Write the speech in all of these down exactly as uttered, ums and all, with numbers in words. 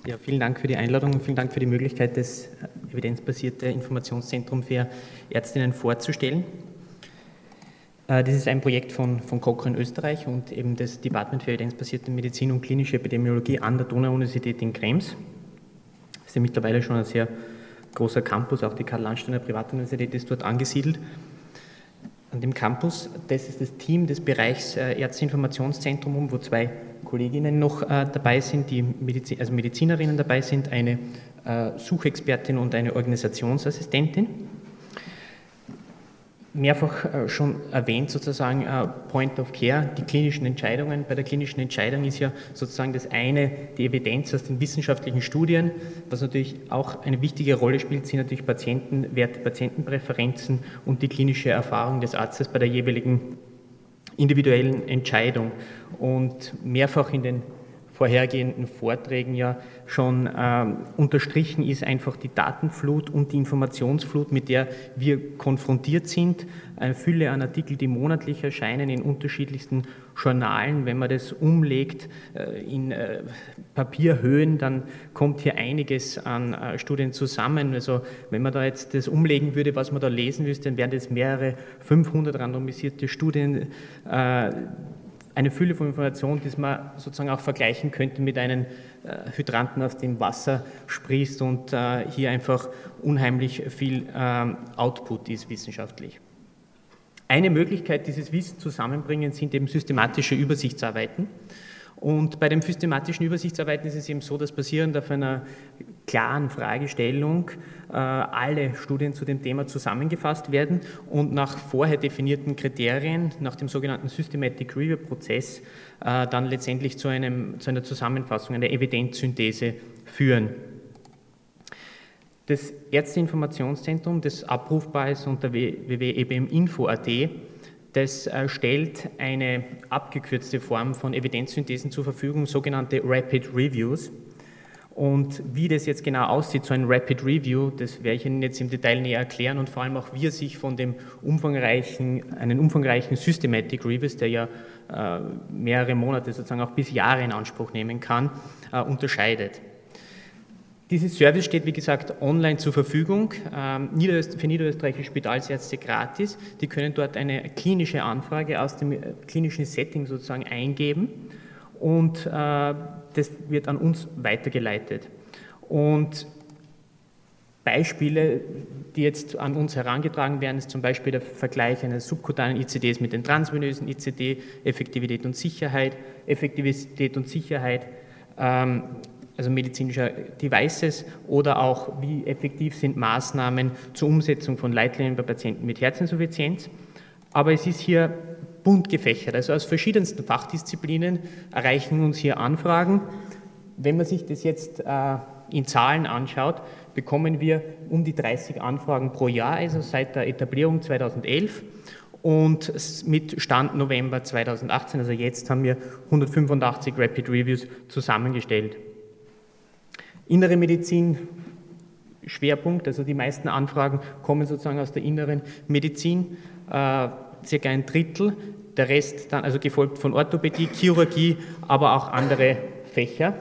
Ja, vielen Dank für die Einladung und vielen Dank für die Möglichkeit, das evidenzbasierte Informationszentrum für Ärztinnen vorzustellen. Das ist ein Projekt von, von Cochrane Österreich und eben das Department für evidenzbasierte Medizin und klinische Epidemiologie an der Donau-Universität in Krems. Das ist ja mittlerweile schon ein sehr großer Campus, auch die Karl-Landsteiner Privatuniversität ist dort angesiedelt. An dem Campus, das ist das Team des Bereichs Ärzteinformationszentrum, wo zwei Kolleginnen noch äh, dabei sind, die Medizin, also Medizinerinnen dabei sind, eine äh, Suchexpertin und eine Organisationsassistentin. Mehrfach äh, schon erwähnt sozusagen äh, Point of Care, die klinischen Entscheidungen. Bei der klinischen Entscheidung ist ja sozusagen das eine die Evidenz aus den wissenschaftlichen Studien. Was natürlich auch eine wichtige Rolle spielt, sind natürlich Patientenwerte, Patientenpräferenzen und die klinische Erfahrung des Arztes bei der jeweiligen individuellen Entscheidung. Und mehrfach in den vorhergehenden Vorträgen ja schon äh, unterstrichen ist einfach die Datenflut und die Informationsflut, mit der wir konfrontiert sind. Eine Fülle an Artikeln, die monatlich erscheinen in unterschiedlichsten Journalen. Wenn man das umlegt äh, in äh, Papierhöhen, dann kommt hier einiges an äh, Studien zusammen. Also wenn man da jetzt das umlegen würde, was man da lesen müsste, dann wären das mehrere fünfhundert randomisierte Studien, äh, eine Fülle von Informationen, die man sozusagen auch vergleichen könnte mit einem äh, Hydranten, aus dem Wasser sprießt und äh, hier einfach unheimlich viel ähm, Output ist wissenschaftlich. Eine Möglichkeit, dieses Wissen zusammenbringen, sind eben systematische Übersichtsarbeiten. Und bei dem systematischen Übersichtsarbeiten ist es eben so, dass basierend auf einer klaren Fragestellung äh, alle Studien zu dem Thema zusammengefasst werden und nach vorher definierten Kriterien, nach dem sogenannten Systematic Review Prozess, äh, dann letztendlich zu, einem, zu einer Zusammenfassung, einer Evidenzsynthese führen. Das Ärzteinformationszentrum, das abrufbar ist unter w w w punkt e b m info punkt a t, das stellt eine abgekürzte Form von Evidenzsynthesen zur Verfügung, sogenannte Rapid Reviews. Und wie das jetzt genau aussieht, so ein Rapid Review, das werde ich Ihnen jetzt im Detail näher erklären und vor allem auch, wie er sich von dem umfangreichen, einen umfangreichen Systematic Reviews, der ja äh, mehrere Monate, sozusagen auch bis Jahre in Anspruch nehmen kann, äh, unterscheidet. Dieses Service steht, wie gesagt, online zur Verfügung, für niederösterreichische Spitalsärzte gratis. Die können dort eine klinische Anfrage aus dem klinischen Setting sozusagen eingeben und das wird an uns weitergeleitet. Und Beispiele, die jetzt an uns herangetragen werden, ist zum Beispiel der Vergleich eines subkutanen I C Ds mit den transvenösen I C D, Effektivität und Sicherheit, Effektivität und Sicherheit, also medizinischer Devices, oder auch, wie effektiv sind Maßnahmen zur Umsetzung von Leitlinien bei Patienten mit Herzinsuffizienz. Aber es ist hier bunt gefächert, also aus verschiedensten Fachdisziplinen erreichen uns hier Anfragen. Wenn man sich das jetzt äh, in Zahlen anschaut, bekommen wir um die dreißig Anfragen pro Jahr, also seit der Etablierung zweitausendelf. Und mit Stand November zweitausendachtzehn, also jetzt, haben wir hundertfünfundachtzig Rapid Reviews zusammengestellt. Innere Medizin, Schwerpunkt, also die meisten Anfragen kommen sozusagen aus der inneren Medizin, äh, circa ein Drittel, der Rest dann also gefolgt von Orthopädie, Chirurgie, aber auch andere Fächer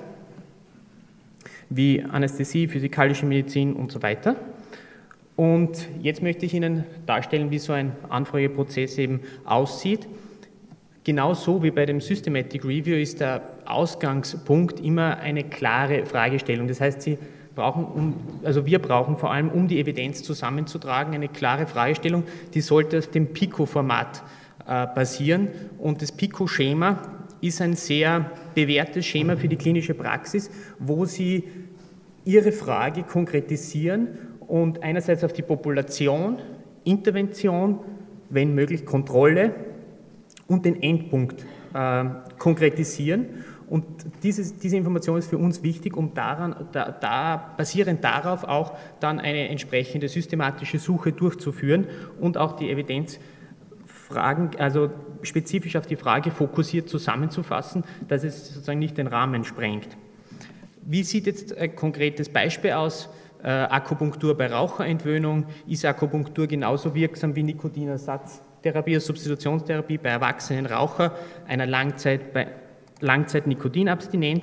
wie Anästhesie, physikalische Medizin und so weiter. Und jetzt möchte ich Ihnen darstellen, wie so ein Anfrageprozess eben aussieht. Genauso wie bei dem Systematic Review ist der Ausgangspunkt immer eine klare Fragestellung. Das heißt, Sie brauchen, um, also wir brauchen vor allem, um die Evidenz zusammenzutragen, eine klare Fragestellung, die sollte auf dem PICO-Format äh, basieren. Und das PICO-Schema ist ein sehr bewährtes Schema für die klinische Praxis, wo Sie Ihre Frage konkretisieren und einerseits auf die Population, Intervention, wenn möglich Kontrolle und den Endpunkt äh, konkretisieren. Und dieses, diese Information ist für uns wichtig, um daran, da, da, basierend darauf auch dann eine entsprechende systematische Suche durchzuführen und auch die Evidenzfragen, also spezifisch auf die Frage fokussiert zusammenzufassen, dass es sozusagen nicht den Rahmen sprengt. Wie sieht jetzt ein konkretes Beispiel aus? Äh, Akupunktur bei Raucherentwöhnung. Ist Akupunktur genauso wirksam wie Nikotinersatztherapie, Substitutionstherapie bei erwachsenen Rauchern einer Langzeit, bei Langzeit-Nikotinabstinenz?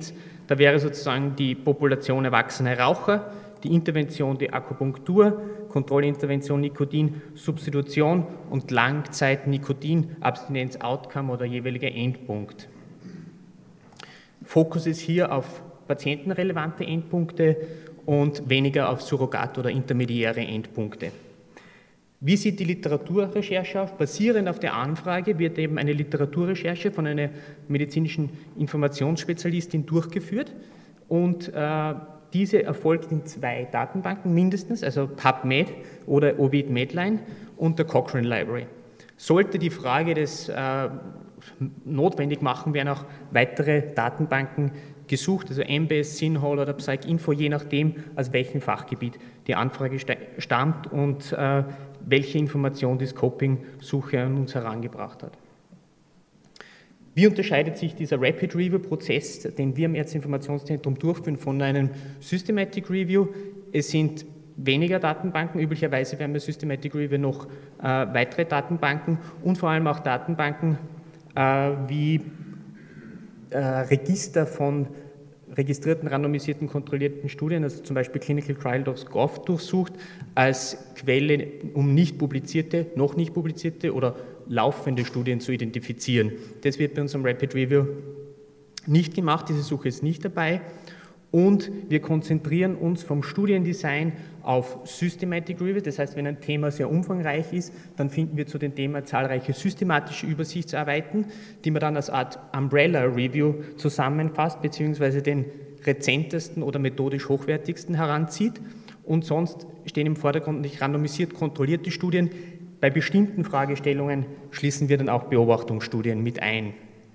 Da wäre sozusagen die Population erwachsener Raucher, die Intervention, die Akupunktur, Kontrollintervention, Nikotin, Substitution und Langzeit-Nikotin-Abstinenz-Outcome oder jeweiliger Endpunkt. Fokus ist hier auf patientenrelevante Endpunkte und weniger auf Surrogat- oder intermediäre Endpunkte. Wie sieht die Literaturrecherche aus? Basierend auf der Anfrage wird eben eine Literaturrecherche von einer medizinischen Informationsspezialistin durchgeführt und äh, diese erfolgt in zwei Datenbanken mindestens, also PubMed oder Ovid Medline und der Cochrane Library. Sollte die Frage des äh, notwendig machen, werden auch weitere Datenbanken gesucht, also M B S, SynHall oder PsycInfo, je nachdem, aus welchem Fachgebiet die Anfrage stammt und äh, welche Information die Scoping-Suche an uns herangebracht hat. Wie unterscheidet sich dieser Rapid Review-Prozess, den wir im Ärzteinformationszentrum durchführen, von einem Systematic Review? Es sind weniger Datenbanken, üblicherweise werden bei Systematic Review noch äh, weitere Datenbanken und vor allem auch Datenbanken äh, wie äh, Register von registrierten, randomisierten, kontrollierten Studien, also zum Beispiel Clinical Trial dot gov durchsucht, als Quelle, um nicht publizierte, noch nicht publizierte oder laufende Studien zu identifizieren. Das wird bei unserem Rapid Review nicht gemacht, diese Suche ist nicht dabei. Und wir konzentrieren uns vom Studiendesign auf Systematic Review, das heißt, wenn ein Thema sehr umfangreich ist, dann finden wir zu dem Thema zahlreiche systematische Übersichtsarbeiten, die man dann als Art Umbrella Review zusammenfasst, beziehungsweise den rezentesten oder methodisch hochwertigsten heranzieht. Und sonst stehen im Vordergrund nicht randomisiert kontrollierte Studien. Bei bestimmten Fragestellungen schließen wir dann auch Beobachtungsstudien mit ein.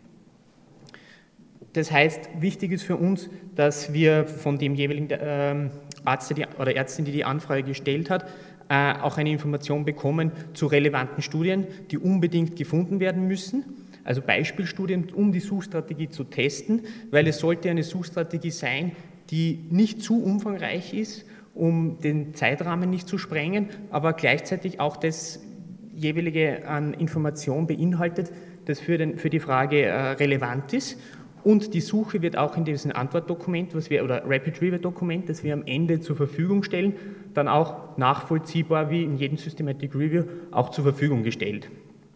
Das heißt, wichtig ist für uns, dass wir von dem jeweiligen äh, Arzt oder Ärztin, die die Anfrage gestellt hat, äh, auch eine Information bekommen zu relevanten Studien, die unbedingt gefunden werden müssen. Also Beispielstudien, um die Suchstrategie zu testen, weil es sollte eine Suchstrategie sein, die nicht zu umfangreich ist, um den Zeitrahmen nicht zu sprengen, aber gleichzeitig auch das jeweilige an Information beinhaltet, das für, den, für die Frage äh, relevant ist. Und die Suche wird auch in diesem Antwortdokument, was wir, oder Rapid Review Dokument, das wir am Ende zur Verfügung stellen, dann auch nachvollziehbar wie in jedem Systematic Review auch zur Verfügung gestellt.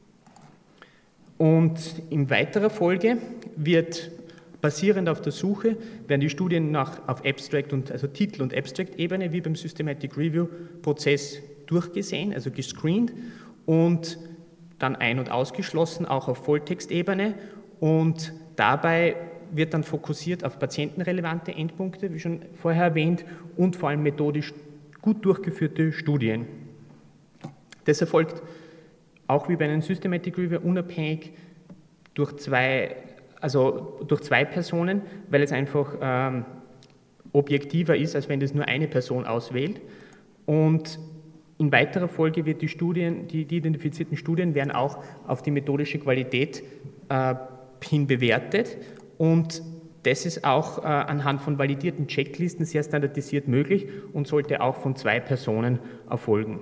Und in weiterer Folge wird basierend auf der Suche, werden die Studien nach, auf Abstract und, also Titel- und Abstract-Ebene wie beim Systematic Review-Prozess durchgesehen, also gescreent und dann ein- und ausgeschlossen, auch auf Volltextebene und dabei wird dann fokussiert auf patientenrelevante Endpunkte, wie schon vorher erwähnt, und vor allem methodisch gut durchgeführte Studien. Das erfolgt auch wie bei einem Systematic Review unabhängig durch zwei, also durch zwei Personen, weil es einfach ähm, objektiver ist, als wenn das nur eine Person auswählt. Und in weiterer Folge wird die Studien, die, die identifizierten Studien werden auch auf die methodische Qualität äh, hin bewertet und das ist auch äh, anhand von validierten Checklisten sehr standardisiert möglich und sollte auch von zwei Personen erfolgen.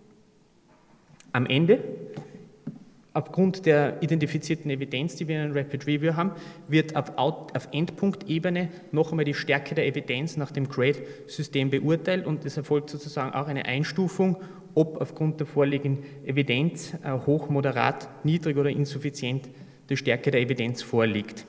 Am Ende, aufgrund der identifizierten Evidenz, die wir in einem Rapid Review haben, wird auf, auf Endpunktebene noch einmal die Stärke der Evidenz nach dem GRADE-System beurteilt und es erfolgt sozusagen auch eine Einstufung, ob aufgrund der vorliegenden Evidenz äh, hoch, moderat, niedrig oder insuffizient die Stärke der Evidenz vorliegt.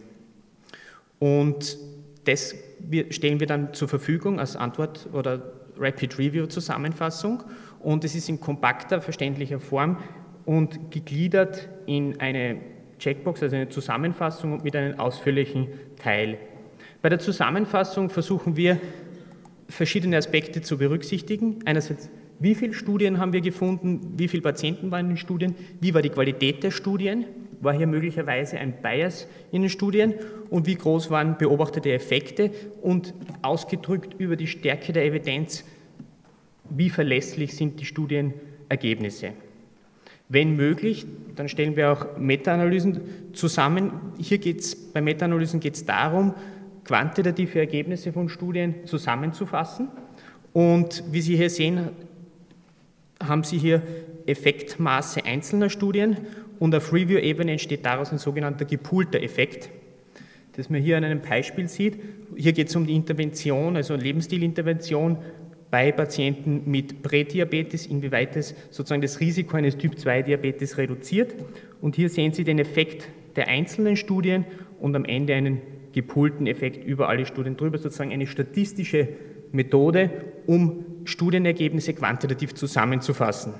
Und das stellen wir dann zur Verfügung als Antwort oder Rapid Review Zusammenfassung und es ist in kompakter, verständlicher Form und gegliedert in eine Checkbox, also eine Zusammenfassung und mit einem ausführlichen Teil. Bei der Zusammenfassung versuchen wir, verschiedene Aspekte zu berücksichtigen. Einerseits, wie viele Studien haben wir gefunden, wie viele Patienten waren in den Studien, wie war die Qualität der Studien, war hier möglicherweise ein Bias in den Studien und wie groß waren beobachtete Effekte und ausgedrückt über die Stärke der Evidenz, wie verlässlich sind die Studienergebnisse. Wenn möglich, dann stellen wir auch Meta-Analysen zusammen. Hier geht es, bei Meta-Analysen geht es darum, quantitative Ergebnisse von Studien zusammenzufassen und wie Sie hier sehen, haben Sie hier Effektmaße einzelner Studien und auf Review-Ebene entsteht daraus ein sogenannter gepoolter Effekt. das man hier an einem Beispiel sieht. Hier geht es um die Intervention, also Lebensstilintervention bei Patienten mit Prädiabetes, inwieweit es sozusagen das Risiko eines Typ zwei Diabetes reduziert. Und hier sehen Sie den Effekt der einzelnen Studien und am Ende einen gepoolten Effekt über alle Studien drüber, sozusagen eine statistische Methode, um Studienergebnisse quantitativ zusammenzufassen.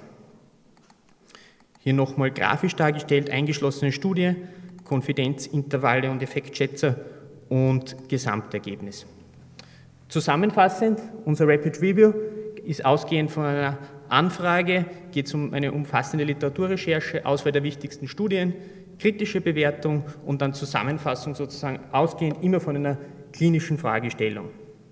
Hier nochmal grafisch dargestellt, eingeschlossene Studie, Konfidenzintervalle und Effektschätzer und Gesamtergebnis. Zusammenfassend, unser Rapid Review ist ausgehend von einer Anfrage, geht es um eine umfassende Literaturrecherche, Auswahl der wichtigsten Studien, kritische Bewertung und dann Zusammenfassung sozusagen ausgehend immer von einer klinischen Fragestellung.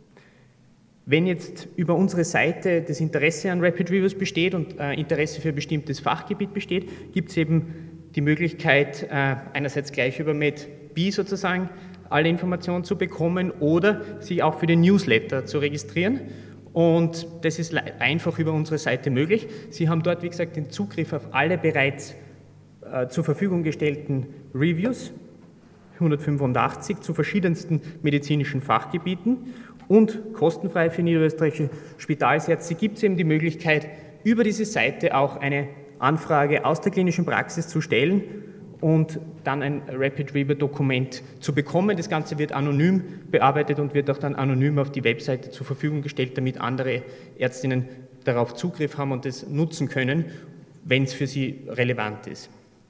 Wenn jetzt über unsere Seite das Interesse an Rapid Reviews besteht und äh, Interesse für ein bestimmtes Fachgebiet besteht, gibt es eben die Möglichkeit, äh, einerseits gleich über MedBee sozusagen alle Informationen zu bekommen oder sich auch für den Newsletter zu registrieren. Und das ist einfach über unsere Seite möglich. Sie haben dort, wie gesagt, den Zugriff auf alle bereits äh, zur Verfügung gestellten Reviews, hundertfünfundachtzig zu verschiedensten medizinischen Fachgebieten. Und kostenfrei für niederösterreichische Spitalsärzte gibt es eben die Möglichkeit, über diese Seite auch eine Anfrage aus der klinischen Praxis zu stellen und dann ein Rapid Review-Dokument zu bekommen. Das Ganze wird anonym bearbeitet und wird auch dann anonym auf die Webseite zur Verfügung gestellt, damit andere Ärztinnen darauf Zugriff haben und das nutzen können, wenn es für sie relevant ist.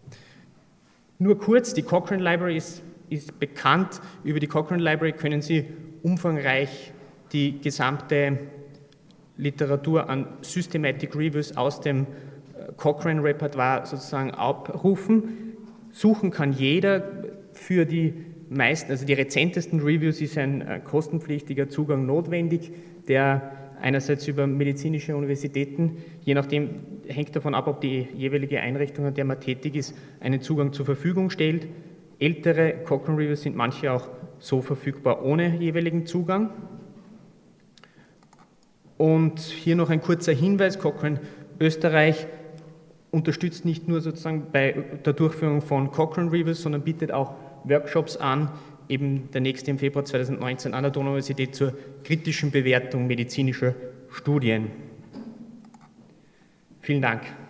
Nur kurz, die Cochrane Library ist, ist bekannt. Über die Cochrane Library können Sie umfangreich die gesamte Literatur an Systematic Reviews aus dem Cochrane-Repertoire sozusagen abrufen. Suchen kann jeder. Für die meisten, also die rezentesten Reviews ist ein kostenpflichtiger Zugang notwendig, der einerseits über medizinische Universitäten, je nachdem, hängt davon ab, ob die jeweilige Einrichtung, an der man tätig ist, einen Zugang zur Verfügung stellt. Ältere Cochrane Reviews sind manche auch so verfügbar ohne jeweiligen Zugang. Und hier noch ein kurzer Hinweis, Cochrane Österreich unterstützt nicht nur sozusagen bei der Durchführung von Cochrane Reviews, sondern bietet auch Workshops an, eben der nächste im Februar zweitausendneunzehn an der Donau-Universität zur kritischen Bewertung medizinischer Studien. Vielen Dank.